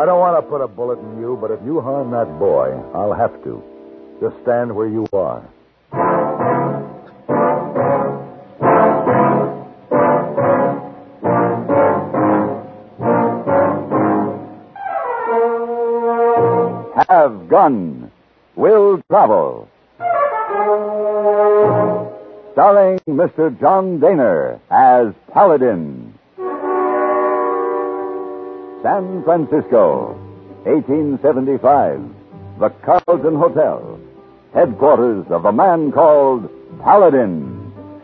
I don't want to put a bullet in you, but if you harm that boy, I'll have to. Just stand where you are. Have Gun. Will Travel. Starring Mr. John Daner as Paladin. San Francisco, 1875. The Carlton Hotel. Headquarters of a man called Paladin.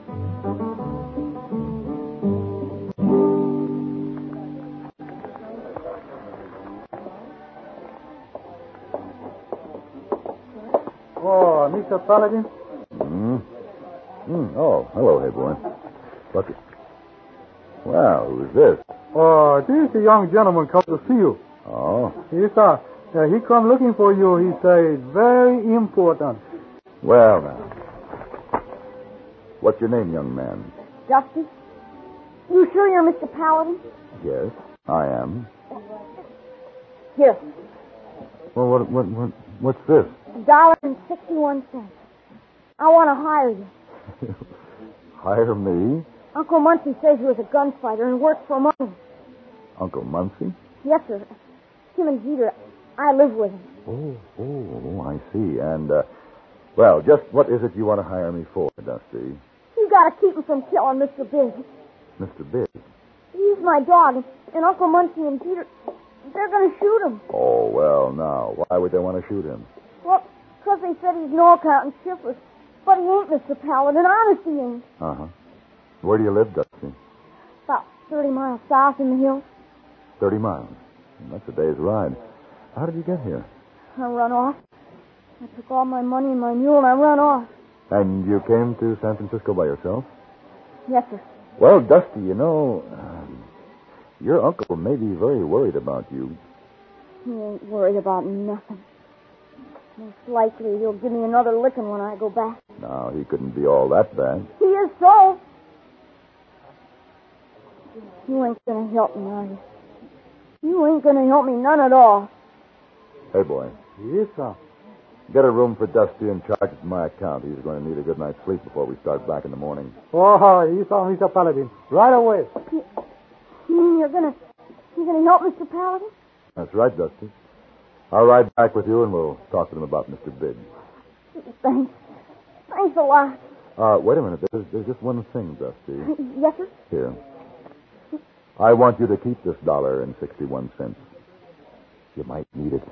Oh, Mr. Paladin? Oh, hello, hey boy. Look. Well, who's this? Oh, this is a young gentleman come to see you. Oh? Yes, sir. He come looking for you. He say very important. Well, now. What's your name, young man? Dusty? You sure you're Mr. Paladin? Yes, I am. Here. Well, what's this? $1.61. I want to hire you. Hire me? Uncle Muncie says you're a gunfighter and works for money. Uncle Muncie? Yes, sir. Him and Jeter. I live with him. Oh, I see. And, well, just what is it you want to hire me for, Dusty? You got to keep him from killing Mr. Big. Mr. Big? He's my dog, and Uncle Muncie and Jeter, they're going to shoot him. Oh, well, now, why would they want to shoot him? Well, because they said he's no account and shiftless. But he ain't, Mr. Paladin. Honest, he ain't. Uh-huh. Where do you live, Dusty? About 30 miles south in the hills. 30 miles. That's a day's ride. How did you get here? I run off. I took all my money and my mule, and I run off. And you came to San Francisco by yourself? Yes, sir. Well, Dusty, you know, your uncle may be very worried about you. He ain't worried about nothing. Most likely he'll give me another licking when I go back. No, he couldn't be all that bad. He is so. You ain't gonna help me, are you? You ain't gonna help me none at all. Hey, boy. Yes, sir. Get a room for Dusty and charge it to my account. He's going to need a good night's sleep before we start back in the morning. Oh, yes, sir, Mr. Paladin. Right away. You mean you're gonna help Mr. Paladin? That's right, Dusty. I'll ride back with you and we'll talk to them about Mr. Big. Thanks. Thanks a lot. Wait a minute. There's just one thing, Dusty. Yes, sir? Here. I want you to keep this $1.61. You might need it.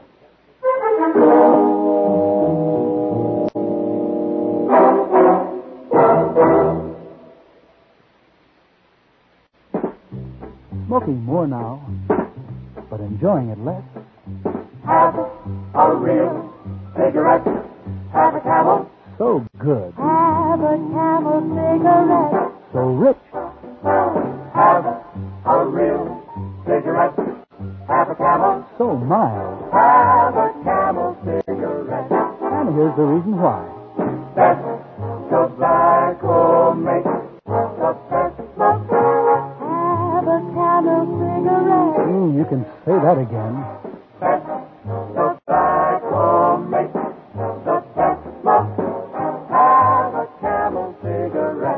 Smoking more now, but enjoying it less. Have a real cigarette. Have a Camel. So good. Have a Camel cigarette. So rich. Have a real cigarette. Have a Camel. So mild. Have a Camel cigarette. And here's the reason why. Best tobacco makes the best smoke. Have a Camel cigarette. You can say that again. Best tobacco makes the best smoke. Have a Camel cigarette.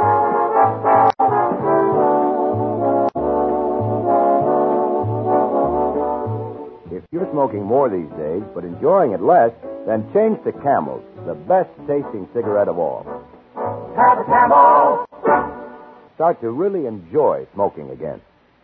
If you're smoking more these days, but enjoying it less, then change to Camels, the best tasting cigarette of all. Have a Camel. Start to really enjoy smoking again.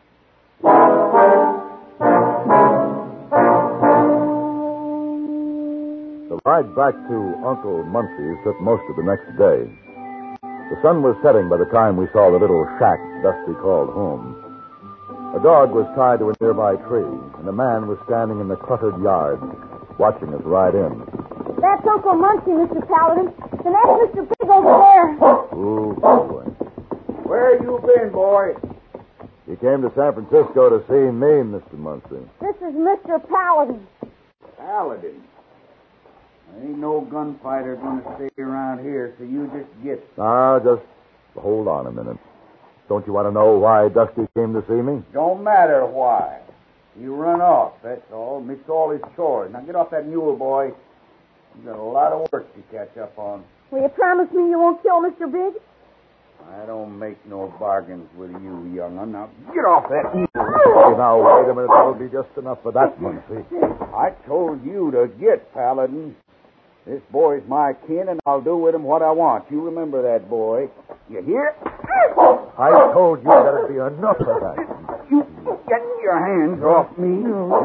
The ride back to Uncle Muncie's took most of the next day. The sun was setting by the time we saw the little shack Dusty called home. A dog was tied to a nearby tree, and a man was standing in the cluttered yard, watching us ride in. That's Uncle Muncie, Mr. Paladin. And that's Mr. Big over there. Ooh, boy. Where you been, boy? You came to San Francisco to see me, Mr. Muncie. This is Mr. Paladin. Paladin. Ain't no gunfighter going to stay around here, so you just get. Just hold on a minute. Don't you want to know why Dusty came to see me? Don't matter why. He run off, that's all. Missed all his chores. Now get off that mule, boy. You've got a lot of work to catch up on. Will you promise me you won't kill Mr. Big? I don't make no bargains with you, young'un. Now get off that mule. Hey, now, wait a minute. That'll be just enough for that, Muncie. I told you to get, Paladin. This boy's my kin, and I'll do with him what I want. You remember that, boy. You hear? I told you that'd be enough of that. You get your hands off me.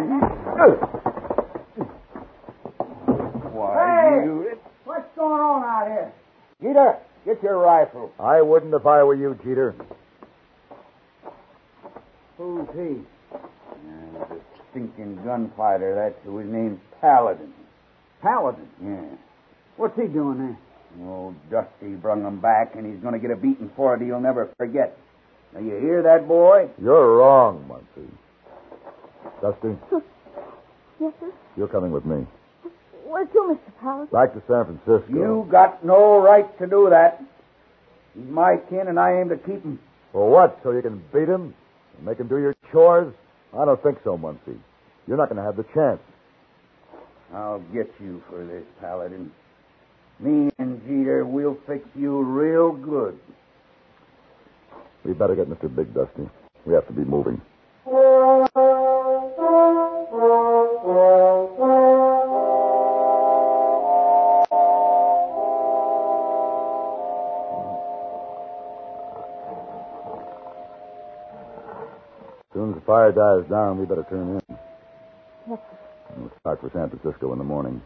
Why, you... What's going on out here? Jeter, get your rifle. I wouldn't if I were you, Jeter. Who's he? He's a stinking gunfighter. That's who. His name's Paladin. Paladin. Yeah. What's he doing there? Old Dusty brung him back, and he's going to get a beating for it he'll never forget. Now, you hear that, boy? You're wrong, Muncie. Dusty, Yes, sir. you're coming with me. Where to, Mr. Paladin? Back to San Francisco. You got no right to do that. He's my kin, and I aim to keep him. For what? So you can beat him? And make him do your chores? I don't think so, Muncie. You're not going to have the chance. I'll get you for this, Paladin. Me and Jeter, we'll fix you real good. We better get Mr. Big, Dusty. We have to be moving. As soon as the fire dies down, we better turn in. Yes, We'll start for San Francisco in the morning.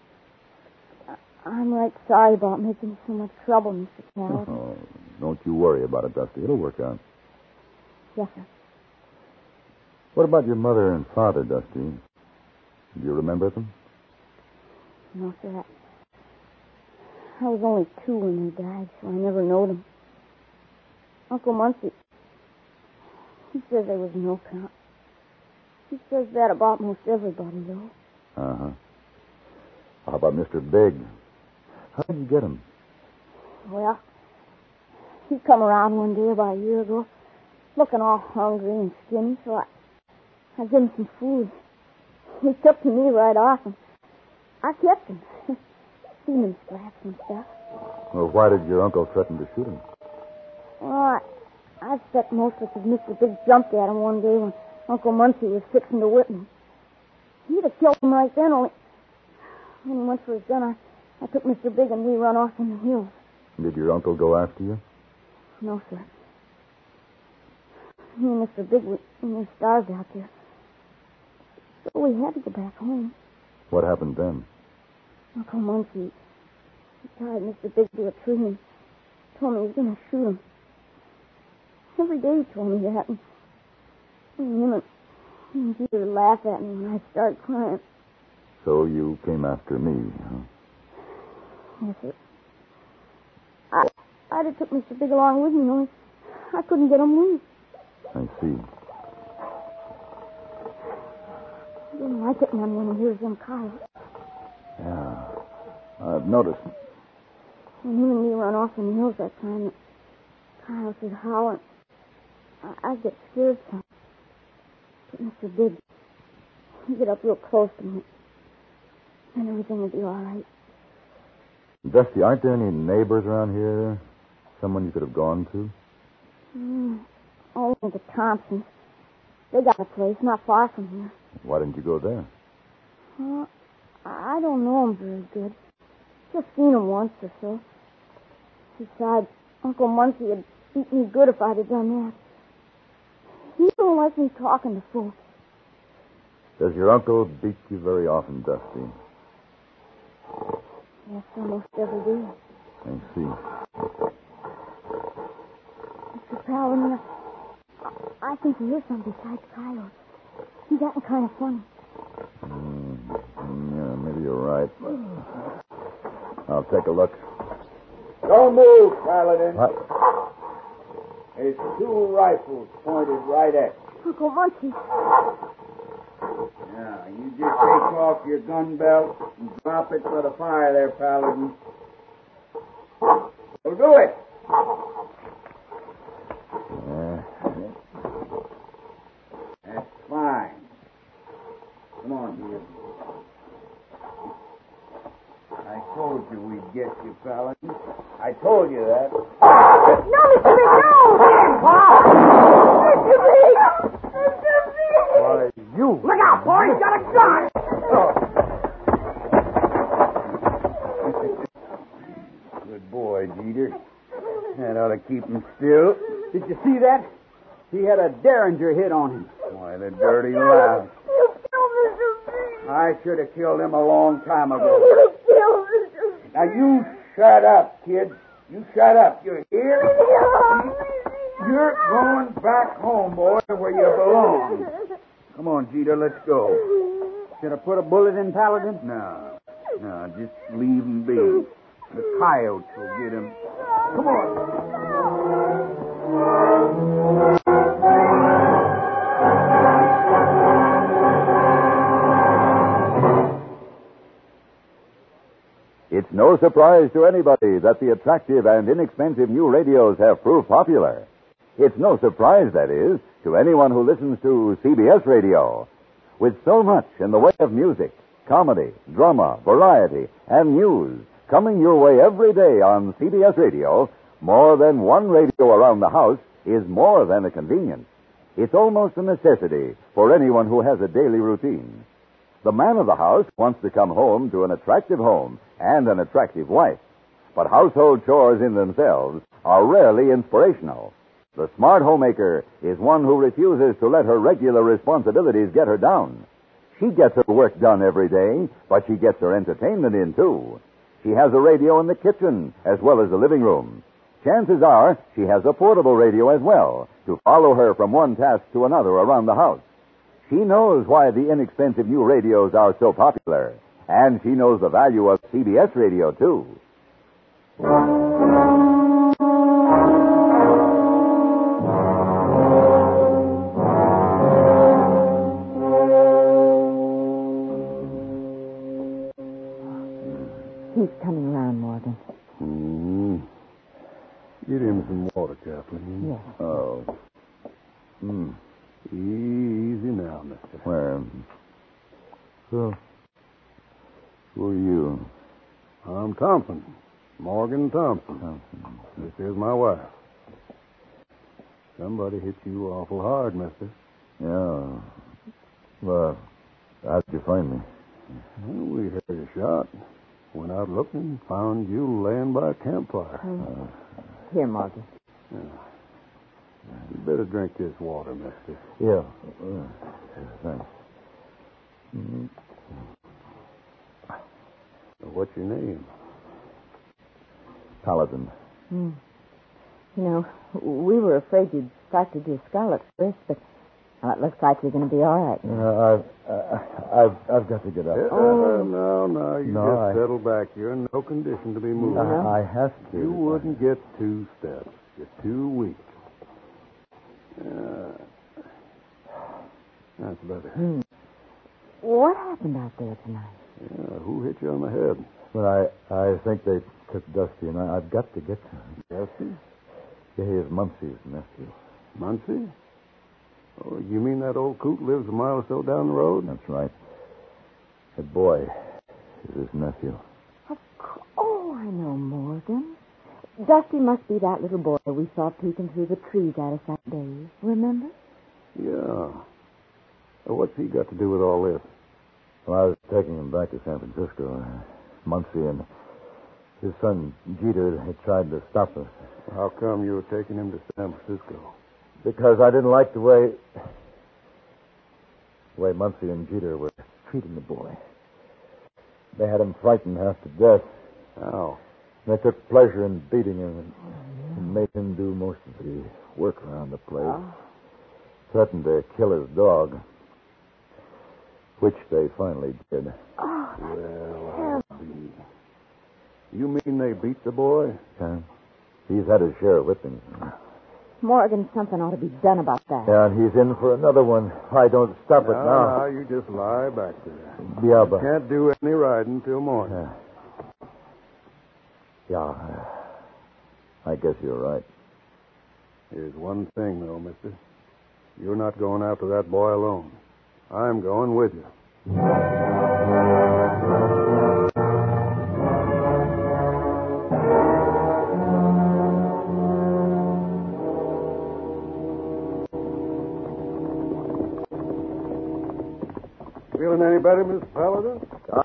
I'm right sorry about making so much trouble, Mr. Paladin. Oh, don't you worry about it, Dusty. It'll work out. Yes, sir. What about your mother and father, Dusty? Do you remember them? No, sir. I was only 2 when they died, so I never knowed them. Uncle Muncie, he says there was no count. He says that about most everybody, though. Uh-huh. How about Mr. Big? How did you get him? Well, he come around one day about a year ago, looking all hungry and skinny, so I gave him some food. He took to me right off, and I kept him. Seen him scraps and stuff. Well, why did your uncle threaten to shoot him? Well, I expect mostly because Mr. Big jumped at him one day when Uncle Muncie was fixing to whip him. He'd have killed him right then, only when he went for his gun, I took Mr. Big and we run off in the hills. Did your uncle go after you? No, sir. Me and Mr. Big, we were starved out there. So we had to go back home. What happened then? Uncle Muncie, he tied Mr. Big to a tree and told me he was going to shoot him. Every day he told me that, and him and Jeter would laugh at me when I started crying. So you came after me, huh? Yes, sir. I'd have took Mr. Big along with me, only I couldn't get him loose. I see. He didn't like it none when he hears them coyotes. Yeah. I've noticed. When him and me run off in the hills that time, the coyotes would howl, and I'd get scared some. But Mr. Big, he'd get up real close to me, and everything would be all right. Dusty, aren't there any neighbors around here? Someone you could have gone to? Only the Thompsons. They got a place not far from here. Why didn't you go there? Well, I don't know them very good. Just seen them once or so. Besides, Uncle Muncie would beat me good if I'd have done that. He don't like me talking to folks. Does your uncle beat you very often, Dusty? Yes, almost every day. I see. Mr. Paladin, I think he hears something besides coyotes. He's acting kind of funny. Yeah, maybe you're right. I'll take a look. Don't move, Paladin. What? There's 2 rifles pointed right at you. Uncle Muncie. Now, you just take off your gun belt and drop it for the fire there, Paladin. We'll do it. That's fine. told you we'd get you, Paladin. I told you that. No, Mr. Big, no! Mr. Big! Mr. Big! Why, you. Look out, boy! He's got a gun! Good boy, Jeter. That ought to keep him still. Did you see that? He had a Derringer hit on him. Why, the dirty louse. You killed Mr. Big! I should have killed him a long time ago. You killed Mr. Big! Now, you shut up, kid. You shut up. You hear? You're going back home, boy, where you belong. Come on, Jeter, let's go. Should have put a bullet in Paladin? No, just leave him be. The coyotes will get him. Come on. It's no surprise to anybody that the attractive and inexpensive new radios have proved popular. It's no surprise, that is, to anyone who listens to CBS radio. With so much in the way of music, comedy, drama, variety, and news coming your way every day on CBS radio, more than one radio around the house is more than a convenience. It's almost a necessity for anyone who has a daily routine. The man of the house wants to come home to an attractive home and an attractive wife. But household chores in themselves are rarely inspirational. The smart homemaker is one who refuses to let her regular responsibilities get her down. She gets her work done every day, but she gets her entertainment in, too. She has a radio in the kitchen as well as the living room. Chances are she has a portable radio as well to follow her from one task to another around the house. She knows why the inexpensive new radios are so popular, and she knows the value of CBS radio, too. He's coming around, Morgan. Get him some water, Kathleen. Yes. Oh. Easy now, mister. Where? Who are you? I'm Thompson. Morgan Thompson. This is my wife. Somebody hit you awful hard, mister. Yeah. Well, how'd you find me? Well, we heard a shot. Went out looking, found you laying by a campfire. Here, Morgan. You better drink this water, mister. Yeah. Thanks. What's your name? Paladin. You know, we were afraid you'd fractured your skull at first, but it looks like you're going to be all right. I've got to get up. No. You just settle back. You're in no condition to be moving. I have to. You wouldn't get 2 steps. You're too weak. That's better. What happened out there tonight? Yeah, who hit you on the head? But I think they took Dusty, and I've got to get to him. Dusty? Yeah, he is Muncie's nephew. Muncie? Oh, you mean that old coot lives a mile or so down the road? That's right. That boy is his nephew. Oh, I know, Morgan. Dusty must be that little boy we saw peeking through the trees at us that day. Remember? Yeah. What's he got to do with all this? Well, I was taking him back to San Francisco. Muncie and his son Jeter had tried to stop us. How come you were taking him to San Francisco? Because I didn't like the way Muncie and Jeter were treating the boy. They had him frightened half to death. How? They took pleasure in beating him and made him do most of the work around the place. Threatened to kill his dog, which they finally did. Well, you mean they beat the boy? He's had his share of whippings. Morgan, something ought to be done about that. Yeah, and he's in for another one. If I don't stop it now. No, you just lie back there. Yeah, but... Can't do any riding till morning. Yeah, I guess you're right. Here's one thing, though, mister. You're not going after that boy alone. I'm going with you. better, Miss Paladin?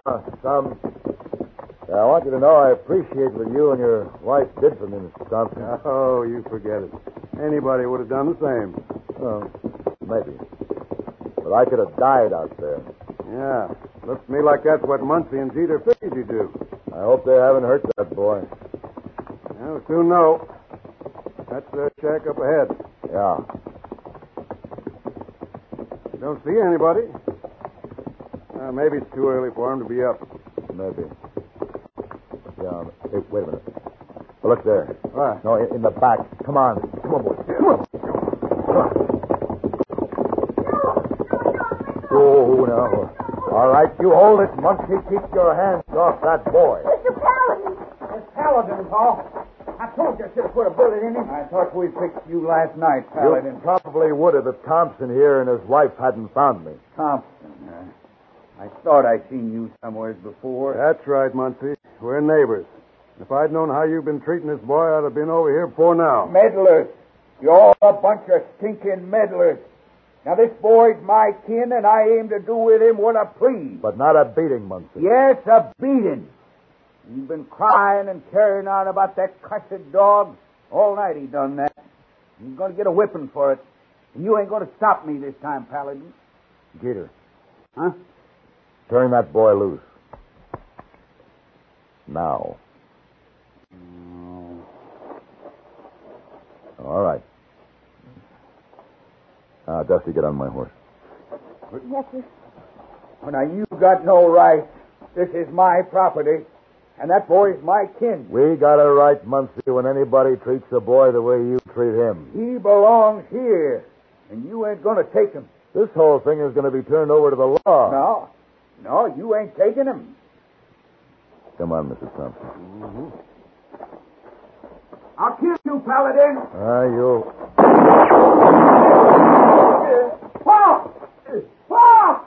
I want you to know I appreciate what you and your wife did for me, Mr. Thompson. Oh, you forget it. Anybody would have done the same. Well, maybe. But I could have died out there. Yeah. Looks to me like that's what Muncie and Jeter figured you'd do. I hope they haven't hurt that boy. Well, we'll soon know. That's their shack up ahead. Yeah. Don't see anybody. Maybe it's too early for him to be up. Maybe. Yeah. Hey, wait a minute. Look there. What? No, in the back. Come on. Come on, boy. Come on. Oh, no. All right, you hold it, Muncie. Keep your hands off that boy. Mr. Paladin! It's Paladin, Paul. I told you I should have put a bullet in him. I thought we picked you last night, Paladin. You probably would have if Thompson here and his wife hadn't found me. Thompson, I thought I'd seen you somewhere before. That's right, Muncie. We're neighbors. If I'd known how you've been treating this boy, I'd have been over here before now. Meddlers. You're all a bunch of stinking meddlers. Now, this boy's my kin, and I aim to do with him what I please. But not a beating, Muncie. Yes, a beating. You've been crying and carrying on about that cussed dog. All night he done that. He's going to get a whipping for it. And you ain't going to stop me this time, Paladin. Jeter. Huh? Turn that boy loose. Now. All right. Dusty, get on my horse. Yes, sir. Well, now, you got no right. This is my property, and that boy's my kin. We got a right, Muncie, when anybody treats a boy the way you treat him. He belongs here, and you ain't going to take him. This whole thing is going to be turned over to the law. No, you ain't taking him. Come on, Mrs. Thompson. Mm-hmm. I'll kill you, Paladin. You... Paul! Paul!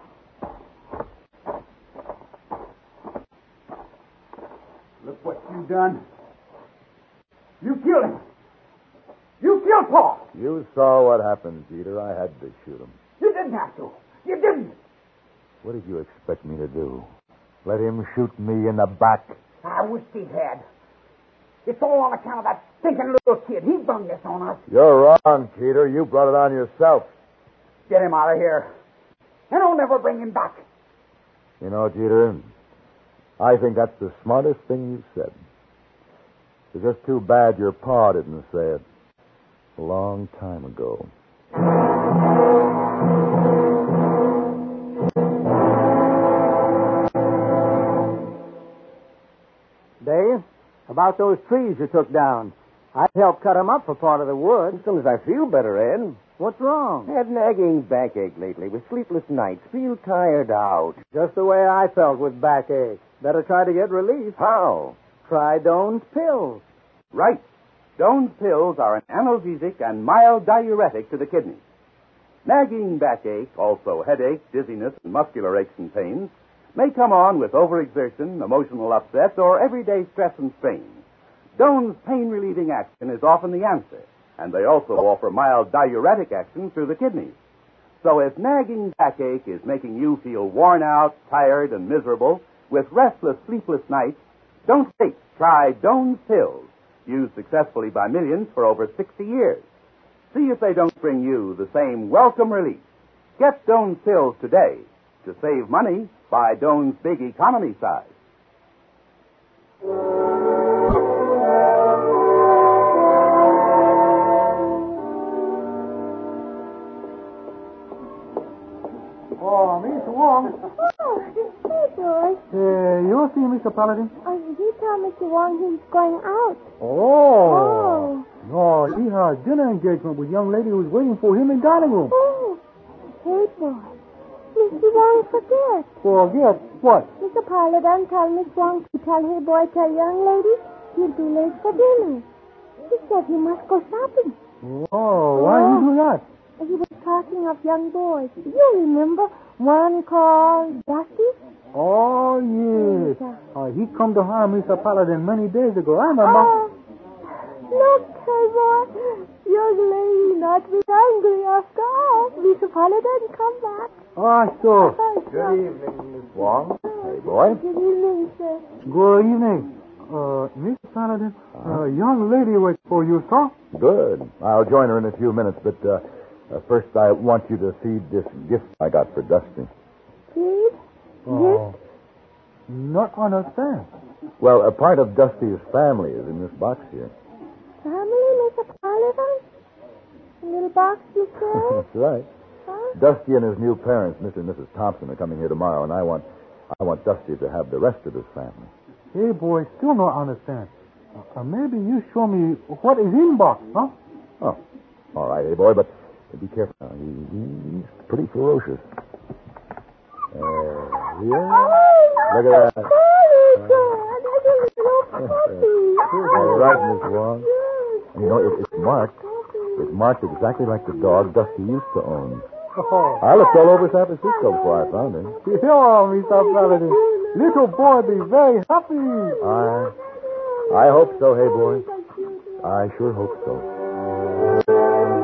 Look what you done. You killed him. You killed Paul. You saw what happened, Jeter. I had to shoot him. You didn't have to. You didn't. What did you expect me to do? Let him shoot me in the back? I wish he had. It's all on account of that stinking little kid. He bung this on us. You're wrong, Jeter. You brought it on yourself. Get him out of here. And I'll never bring him back. You know, Jeter, I think that's the smartest thing you've said. It's just too bad your pa didn't say it a long time ago. Dave, about those trees you took down. I'd help cut them up for part of the wood. As soon as I feel better, Ed. What's wrong? Had nagging backache lately with sleepless nights. Feel tired out. Just the way I felt with backache. Better try to get relief. How? Try Doan's pills. Right. Doan's pills are an analgesic and mild diuretic to the kidneys. Nagging backache, also headache, dizziness, and muscular aches and pains, may come on with overexertion, emotional upset, or everyday stress and strain. Doan's pain-relieving action is often the answer, and they also offer mild diuretic action through the kidneys. So if nagging backache is making you feel worn out, tired, and miserable, with restless, sleepless nights, don't wait. Try Doan's pills, used successfully by millions for over 60 years. See if they don't bring you the same welcome relief. Get Doan's pills today. To save money, buy Doan's big economy size. Oh, Mr. Wong. Oh, hey, George. You see Mr. Paladin? He told Mr. Wong he's going out. Oh. No, he had a dinner engagement with a young lady who was waiting for him in the dining room. Oh. Hey, boy. Mr. Wong forget. Forget what? Mr. Paladin told Miss Wong to tell her boy tell young lady he'll be late for dinner. He said he must go shopping. Oh, why did you do that? He was talking of young boys. You remember one called Dusty? Oh, yes. He come to harm Mr. Paladin many days ago. I remember. Look, hey, boy. Young lady, not be angry after all. Mr. Paladin, come back. Ah, sure. Good evening, Miss Wong. Hey, boy. Good evening, sir. Good evening. Miss Paladin, young lady waits for you, sir. Good. I'll join her in a few minutes, but first I want you to see this gift I got for Dusty. Please? Oh, not understand. Well, a part of Dusty's family is in this box here. Family, Mr. Paladin? A little box you say? That's right. Huh? Dusty and his new parents, Mr. and Mrs. Thompson, are coming here tomorrow, and I want Dusty to have the rest of his family. Hey, boy, still not understand. Maybe you show me what is in box, huh? Oh, all right, hey, boy, but be careful now. He's pretty ferocious. Yeah. Look at that. All right, Miss Wong. You know, it's marked. It's marked exactly like the dog Dusty used to own. Oh. I looked all over San Francisco before I found him. Yeah, Mr. Paladin. Little boy be very happy. I hope so, hey, boy. I sure hope so.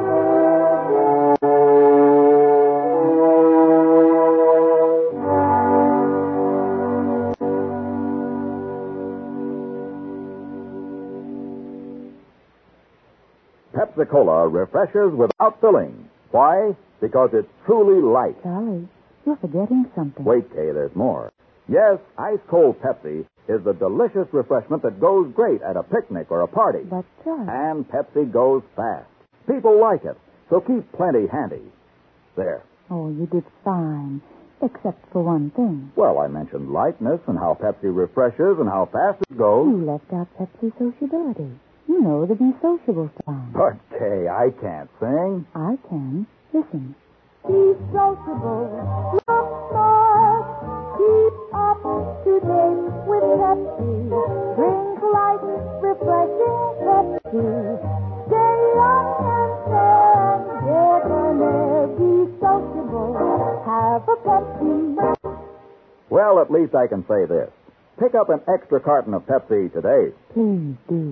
Pepsi-Cola refreshes without filling. Why? Because it's truly light. Charlie, you're forgetting something. Wait, Kay, there's more. Yes, ice-cold Pepsi is the delicious refreshment that goes great at a picnic or a party. But, Charlie... And Pepsi goes fast. People like it, so keep plenty handy. There. Oh, you did fine, except for one thing. Well, I mentioned lightness and how Pepsi refreshes and how fast it goes. You left out Pepsi sociability. You know the Be Sociable song. But, Kay, I can't sing. I can. Listen. Be sociable, look smart, keep up to date with Pepsi. Drink light, refreshing Pepsi. Stay young and fair, get on air. Be sociable, have a Pepsi. Well, at least I can say this. Pick up an extra carton of Pepsi today. Please do.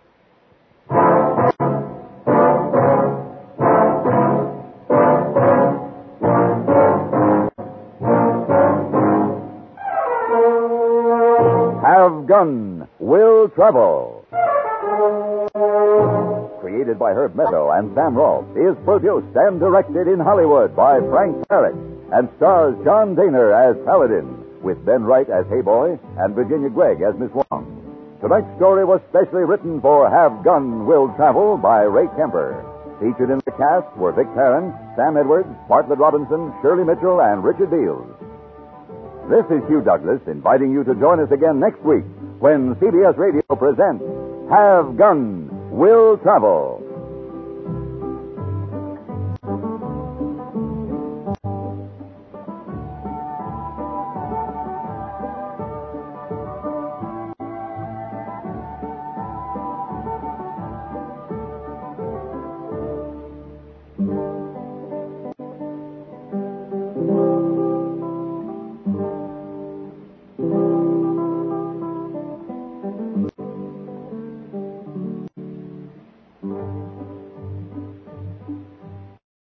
Have Gun Will Travel. Created by Herb Meadow and Sam Rolfe, is produced and directed in Hollywood by Frank Parrott and stars John Daner as Paladin, with Ben Wright as Hayboy and Virginia Gregg as Miss Wong. Tonight's story was specially written for Have Gun Will Travel by Ray Kemper. Featured in the cast were Vic Perrin, Sam Edwards, Bartlett Robinson, Shirley Mitchell, and Richard Beals. This is Hugh Douglas inviting you to join us again next week when CBS Radio presents Have Gun Will Travel.